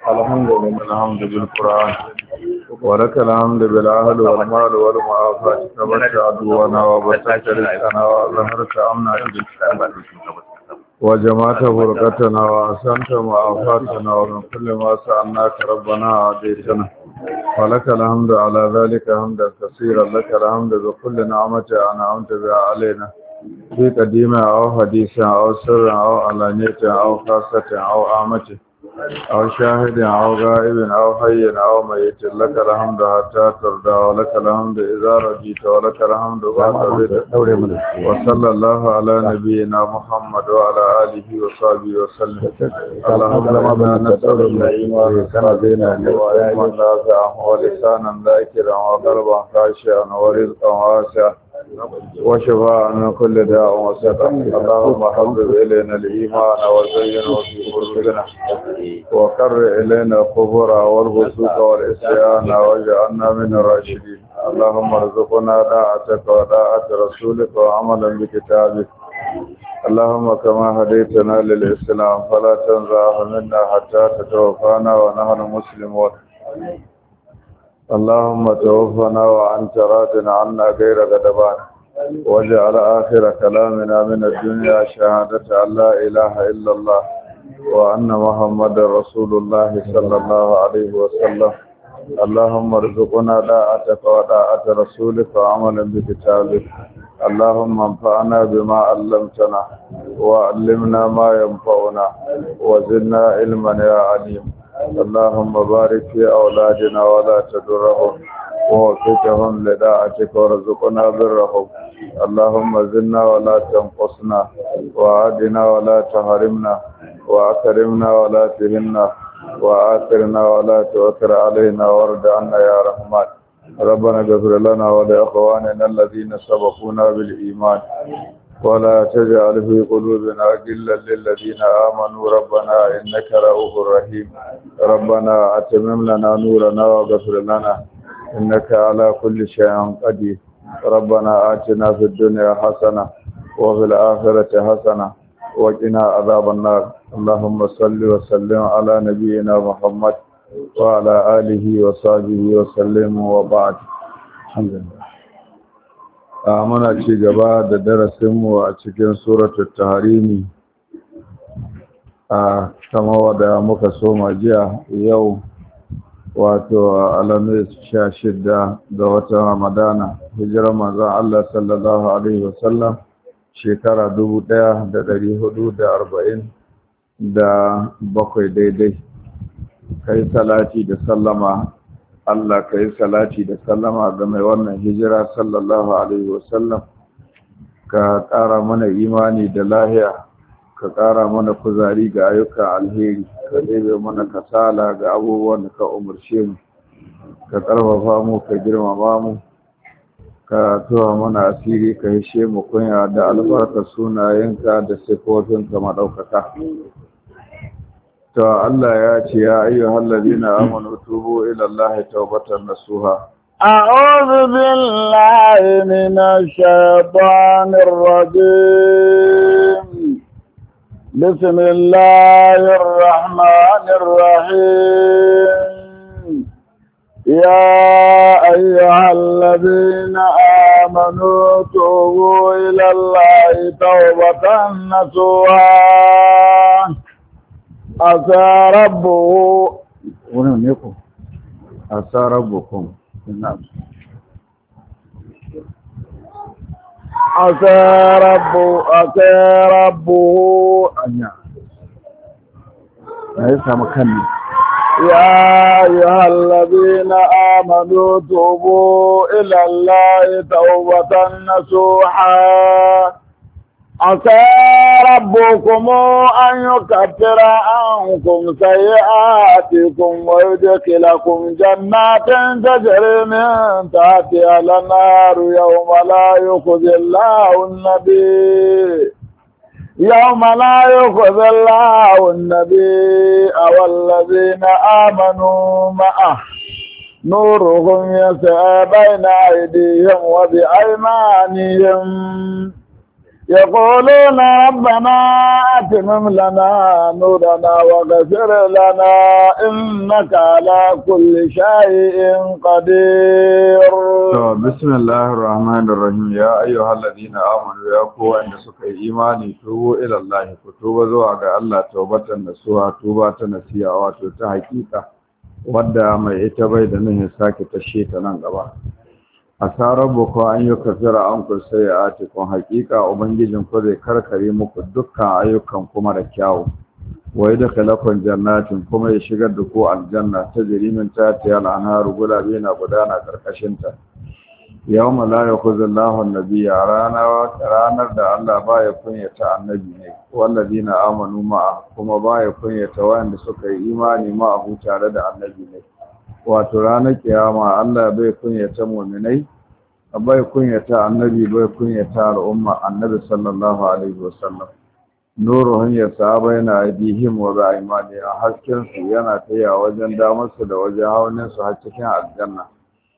الحمد بالقرآن ولك الحمد بالأهل والمال والمعافاة كبرت عدونا وبسطت رزقنا وأظهرت أمنا وجمعت فرقتنا وأحسنت معافاتنا ومن كل ما سألناك ربنا عاديتنا ولك الحمد على ذلك حمدا كثيرا لك الحمد بكل نعمة أنعمت بها علينا في قديمة أو حديثة أو سر أو علانية أو خاصة أو عامة أو شاهد أو غائب أو حي أو ميت لك الحمد حتى ترضى ولك الحمد إذا رضيت ولك الحمد بعد رضا وصلى الله على نبينا محمد وعلى آله وصحبه وسلم اللهم إنا نسألك إيمانا صادقا وعلما نافعا ولسانا ذاكرا وقلبا خاشعا ورزقا واسعا وشفاء من كل داء وسقم اللهم حبب إلينا الإيمان وزينه في قلوبنا وقر إلينا الكفر والفسوق والعصيان واجعلنا من الراشدين اللهم ارزقنا طاعتك وطاعة رسولك وعملا بكتابك اللهم كما هديتنا للإسلام فلا تنزعه منا حتى تتوفانا ونحن مسلمون اللهم توفنا وأنت راض عنا غير غضبان واجعل آخر كلامنا من الدنيا شهادة أن لا إله إلا الله وأن محمد رسول الله صلى الله عليه وسلم اللهم ارزقنا طاعتك وطاعة رسولك وعملا بكتابك اللهم انفعنا بما علمتنا وعلمنا ما ينفعنا وزدنا علما يا عليم اللهم بارك في أولادنا ولا تدرهم ووفقهم لطاعتك وارزقنا برهم اللهم زدنا ولا تنقصنا وعدنا ولا تحرمنا وأكرمنا ولا تهنا وآثرنا ولا تؤثر علينا وارض عنا يا رحمن ربنا اغفر لنا ولإخواننا الذين سبقونا بالإيمان ولا تجعل في قلوبنا غلا للذين آمنوا ربنا إنك رؤوف رحيم ربنا أتمم لنا نورنا واغفر لنا إنك على كل شيء قدير ربنا آتنا في الدنيا حسنة وفي الآخرة حسنة وقنا عذاب النار اللهم صل وسلم على نبينا محمد وعلى آله وصحبه وسلم وبعد الحمد لله muna ci gaba da darasinmu a cikin suratul tahrimi kama wadda muka soma jiya yau wato alamis 16 ga watan ramadana hijirar manzon Allah sallallahu alaihi wasallam shekara 1447 daidai kai salati da sallama Allah ka yi salati da sallama ga mai wannan hijira sallallahu alaihi wasallam ka ƙara mana imani da lahiya ka ƙara mana kuzari ga ayyukan alheri ka ɗebe mana kasala ga abubuwan da ka umarce mu ka ƙarfafa mu ka girmama mu ka tuwa mana asiri ka hishe mu kunya da albarkar sunayenka da sifofinka maɗaukaka to Allah ya ce ya ayyuhal ladina amanu tubu ila Allah tawbatan nasuha a'udhu billahi minash shaitanir rajim bismillahir rahmanir rahim ya ayyuhal ladina amanu tubu ila Allah tawbatan nasuha عسى ربكم نعم عسى ربه يا أيها الذين آمنوا توبوا إلى الله توبة نصوحا عسى ربكم أن يكفر عنكم سيئاتكم ويدخلكم جنات تجري من تحتها الأنهار يوم لا يخزي الله النبي والذين آمنوا معه نورهم يسعى بين أيديهم وبأيمانهم يقولون ربنا أتمم لنا نورنا واغفر لنا إنك على كل شيء قدير. بسم الله الرحمن الرحيم. يا أيها الذين آمنوا يا قوة إن سكي إيماني توبوا إلى الله فتوبوا زواج الله توبة نسوها توبة نسيها وتحقيقا wadda mai ita bai da nuhin sake tashe ta nan gaba. Asarar boko an yi kafira an kusa ya ati kun hakika ubangijin ku zai karkare muku dukkan ayyukan kuma da kyawu. Wai da kalakon jannatin kuma ya shigar da ku aljanna ta jirimin ta tiyal anharu gulabe na gudana karkashinta. Yawma la yakhuzullahu an-nabiyya ranar da Allah baya kunyata annabi ne wallazina amanu ma'a kuma baya kunyata wanda suka yi imani ma'a tare da annabi ne. Wato ranar kiyama Allah bai kunyata mu'minai, bai kunyata annabi, bai kunyata al'umma annabi sallallahu alaihi wasallam. Nuruhun ya sahaba yana aidihim wa ba'imani, a hasken su yana taya wajen damar su da wajen haunin su har cikin aljanna.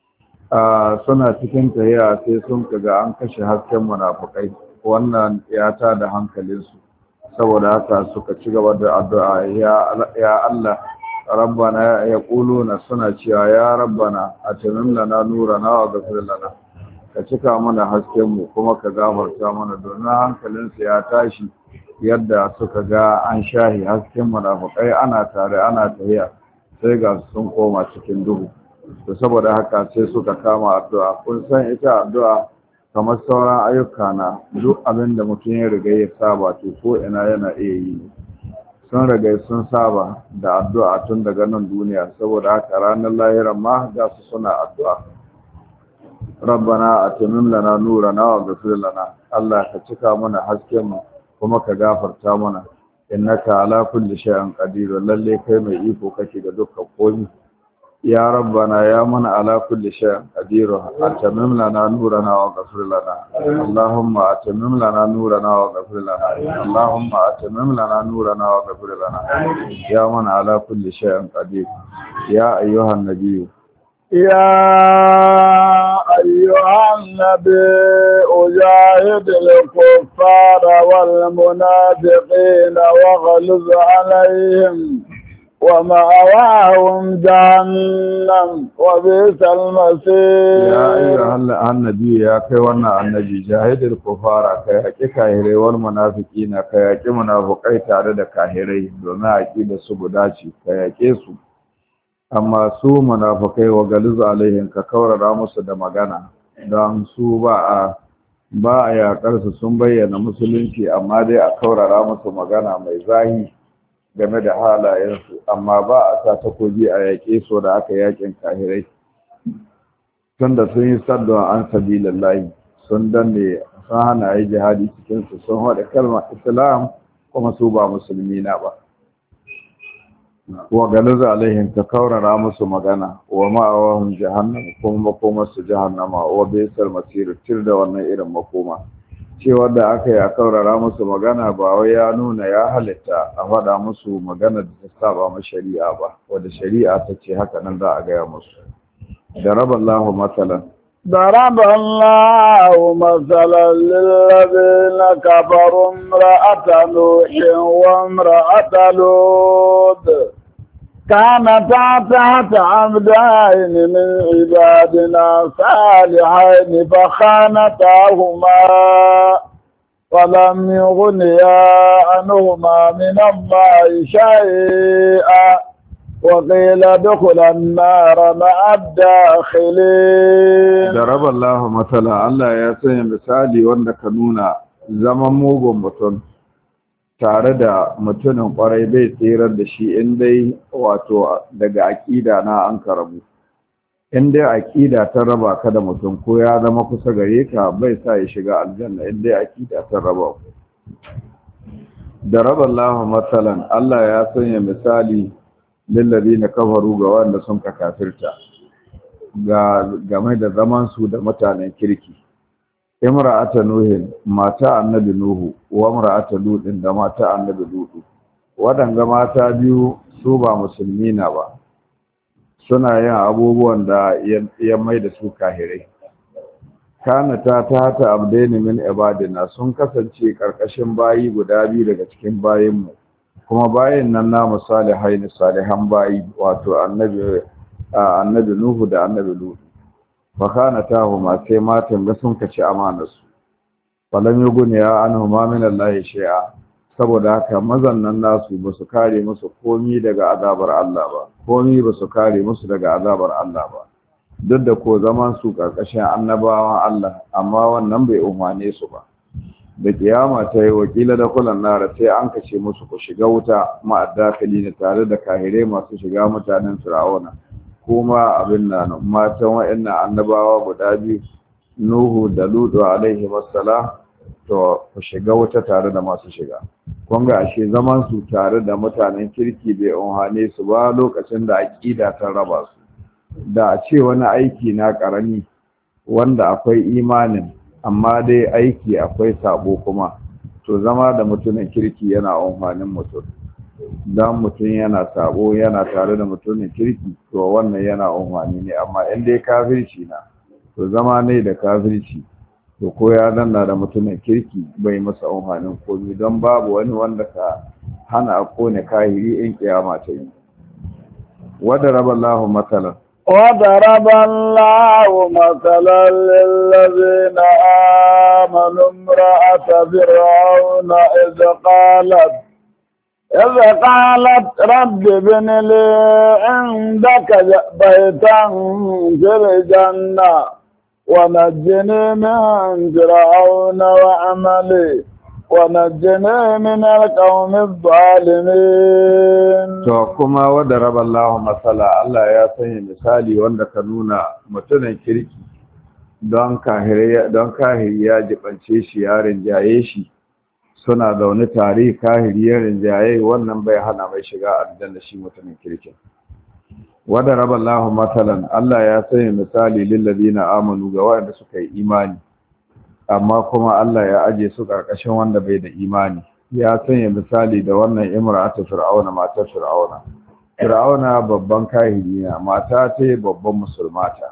Suna cikin tahiya sai sun kaga an kashe hasken munafukai, wannan ya ta da hankalinsu, saboda haka suka ci gaba da addu'a ya Allah rabbana yaquluna, suna cewa ya rabbana atimim lana nurana wa ghfir lana, ka cika mana hasken mu kuma ka gafarta mana. Domin hankalinsu ya tashi yadda suka ga an shahi hasken munafukai ana tare ana tahiya sai ga sun koma cikin duhu. To saboda haka sai suka kama addu'a. Kun san ita addu'a kamar sauran ayyuka na, duk abin da mutum ya riga ya saba to ko ina yana iya yi. Sun riga sun saba da addu'a tun daga nan duniya, saboda haka ranar lahiran ma za su suna addu'a. Rabbana atimim lana nurana wa ghfir lana, Allah ka cika mana hasken mu kuma ka gafarta mana, innaka ala kulli shay'in qadir, lalle kai mai iko kake da dukkan komai. Ya rabbana ya mana ala kulli shay'in qadir, atimim lana nurana wa ghfir lana. Allahumma atimim lana nurana wa ghfir lana. Allahumma atimim lana nurana wa ghfir lana. Ya mana ala kulli shay'in qadir. Ya ayyuhan nabiyyu يا أيها النبي أجاهد الكفار والمنافقين واغلظ عليهم ومأواهم جهنم وبئس المصير. يا أيها النبي يا كيوانا النبي جاهد الكفار كيكي كاهري والمنافقين كيكي منافقين تعرض كاهري دوما أكيد سبداتي كيكي سب. Amma su munafikai wa galizu alaihim ka kaurara musu da magana, don su ba a yakar su, sun bayyana musulunci amma dai a kaurara musu magana mai zahi game da halayensu, amma ba a sa takobi a yaƙe su da aka yaƙin kahirai, tunda sun yi saddon an sabilillahi, sun danne sun hana yi jihadi cikinsu, sun haɗa kalmar islam kuma su ba musulmi na ba. Wa galiza alaihim ka kaurara musu magana, wa ma'awahum jahannam kuma makomarsu jahannama, wa bisal masir, tir da wannan irin makoma. Cewa da aka yi a kaurara musu magana ba wai ya nuna ya halitta a faɗa musu magana da ta saba ma shari'a ba, wadda shari'a ta ce haka nan za a gaya musu. Daraballahu matsalan. ضرب الله مثلا للذين كفروا امرأة نوح وامرأة لوط كانتا تحت عبدين من عبادنا صالحين فخانتاهما ولم يغنيا عنهما من الله شيئا وقيل ادخل النار مع الداخلين. ضرب الله مثلا, Allah ya sanya misali wanda ka nuna zaman mugun mutum tare da mutumin kwarai bai tsirar da shi in dai wato daga aƙida na an karabu. In dai aƙida ta raba ka da mutum ko ya zama kusa gare ka bai sa ya shiga aljanna in dai aƙida ta raba ku. ضرب الله مثلا, Allah ya sanya misali lillazina kafaru ga wanda sun ka kafirta game da zaman su da mutanen kirki. Imra'ata nuhin, mata annabi nuhu, wa imra'ata lutin, da mata annabi lutu. Wadanga mata biyu su ba musulmi na ba, suna yin abubuwan da ya mai da su kahirai. kana ta abdaini min ibadina sun kasance karkashin bayi guda biyu daga cikin bayinmu kuma bayin nan namu salihaini salihan bayi wato annabi Nuhu da annabi Lut fa kana tahuma sai matan da sun kaci amanarsu falam yuguniya anhuma min Allah shay'a saboda haka mazannan nasu ba su kare musu komi daga azabar Allah ba komi ba su kare musu daga azabar Allah ba duk da ko zaman su karkashin annabawan Allah amma wannan bai umane su ba da kiyama ta yi wakila da kulan nara sai an kace musu ku shiga wuta ma'addakali ne tare da kahirai masu shiga mutanen Fir'auna kuma abin nan matan wa'annan annabawa guda biyu Nuhu da Lutu alaihi wassalam to ku shiga wuta tare da masu shiga kun ga ashe zaman su tare da mutanen kirki bai umhane su ba lokacin da aqida ta raba su da a ce wani aiki na karami wanda akwai imanin amma dai aiki akwai sabo kuma to zama da mutumin kirki yana umhanin mutum dan mutum yana sabo yana tare da mutumin kirki to wannan yana umhani ne amma in dai kafirci na to zama ne da kafirci to ko ya danna da mutumin kirki bai masa umhanin komai don babu wani wanda ka hana a kone kahiri in kiyama ta yi wada raballahu matalan وضرب الله مثلا للذين آمنوا امرأة فرعون إذ قالت رب ابن لي عندك بيتا في الجنة ونجني من فرعون وعملي ونجني من القوم الظالمين. to kuma wanda raba Allah masala Allah ya sanya misali wanda ka nuna mutumin kirki don kahiri ya jibance shi ya rinjaye shi suna zaune tare kahiri ya rinjaye wannan bai hana mai shiga aljanna shi mutumin kirkin. wanda raba Allah masalan Allah ya sanya misali lil ladina amanu ga wanda suka yi imani amma kuma Allah ya aje su karkashin wanda bai da imani ya sanya misali da wannan imra'atu fir'auna matar fir'auna babban kahiri ne mata ce babban musulmata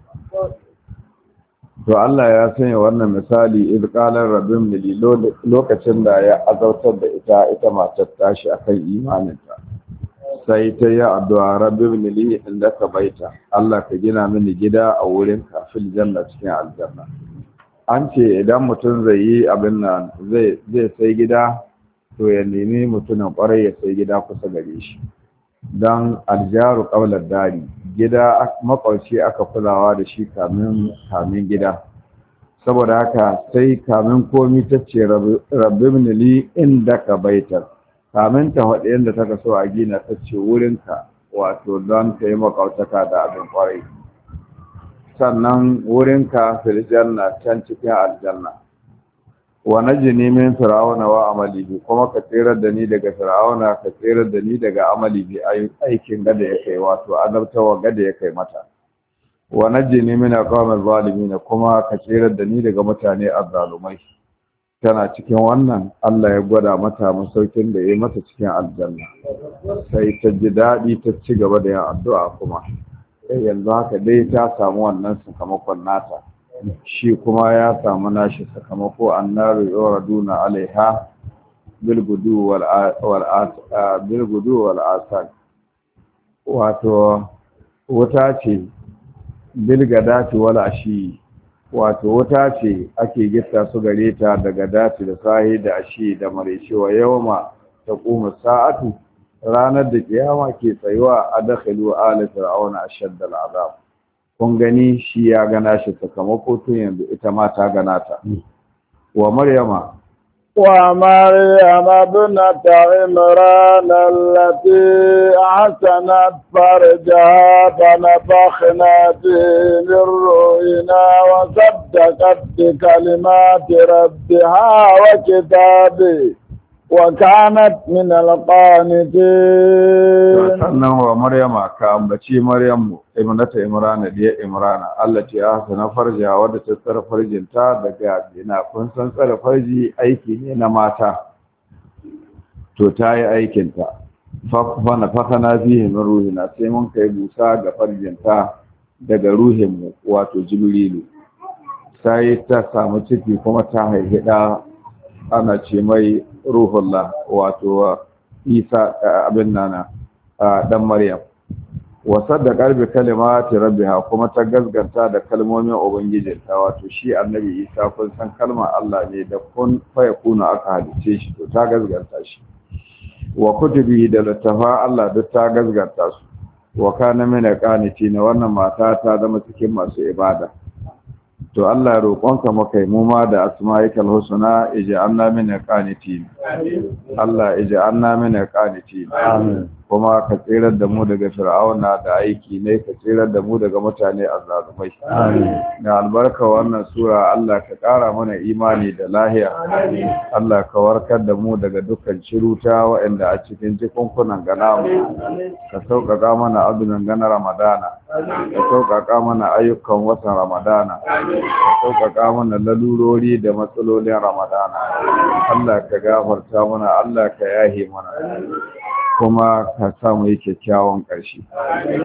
to Allah ya sanya wannan misali idqalar rabbim li lokacin da ya azautar da ita matar tashi akan imaninta sai ta yi addu'a rabbim li indaka baita Allah ka gina mini gida a wurin ka fil janna cikin aljanna an ce idan mutum zai yi abin nan zai sai gida to ya nemi mutumin kwarai ya sai gida kusa gare shi don aljaru ƙaular dari gida makwauci aka kulawa da shi kamin gida saboda haka sai kamin komi ta ce rabbi minili inda ka baitar kamin ta haɗe yadda ta kaso a gina ta ce wurinka wato don ta yi makwautaka da abin kwarai sannan wurinka fil janna can cikin aljanna wa najini min fir'auna wa amalihi kuma ka tsirar da ni daga fir'auna ka tsirar da ni daga amalihi aikin gada ya kai wato azabtawa gada ya kai mata wa najini min aqwamil zalimin kuma ka tsirar da ni daga mutane azzalumai tana cikin wannan Allah ya gwada mata masaukin da ya mata cikin aljanna sai ta ji daɗi ta ci gaba da yin addu'a kuma yanzu haka dai ta samu wannan sakamakon nata shi kuma ya samu nashi sakamako annaru yuraduna alaiha bilgudu wal asal wato wuta ce bilgadati wal ashi wato wuta ce ake gitta su gare ta daga dati da sahi da ashi da maraice wa yawma taqumu sa'atu ranar da kiyama ke tsayuwa a dakhilu ala fir'auna ashadda al'azab kun gani shi ya gana shi sakamako tun yanzu ita ma ta gana ta wa maryama ibnat imran allati ahsanat farjaha fa nafakhna min ruhina wa saddaqat bi kalimati rabbiha wa kitabihi وكانت من القانتين sannan wa maryama ka ambaci maryamu ibnata imrana diya imrana allati ahsana farja wadda ta tsara farjinta daga dina kun san tsara farji aiki ne na mata to ta yi aikin ta fa nafakhana fihi min ruhina sai mun kai busa ga farjinta daga ruhin mu wato jibrilu sai ta samu ciki kuma ta haihi da ana ce mai ruhullah wato Isa abin nana dan Maryam wa saddaqa bi kalimati rabbiha kuma ta gazganta da kalmomin ubangijinta wato shi annabi Isa kun san kalmar Allah ne da kun fa yakuna aka halice shi to ta gazganta shi wa kutubi da littafa Allah duk ta gazganta su wa kana min qanitina wannan mata ta zama cikin masu ibada to Allah roƙonka muka yi mu ma da asma'ikal husna ij'alna min qanitin Allah ij'alna min qanitin amin kuma ka tsirar da mu daga fir'auna da aiki ne ka tsirar da mu daga mutane azzalumai amin da albarka wannan sura Allah ka ƙara mana imani da lahiya Allah ka warkar da mu daga dukkan ciruta waɗanda a cikin jikunkunan gana mu ka sauƙaƙa mana azumin gana Ramadana ka sauƙaƙa mana ayyukan watan Ramadana ka sauƙaƙa mana lalurori da matsalolin Ramadana Allah ka gafarta mana Allah ka yahe mana kuma ka samu yi kyakkyawan ƙarshe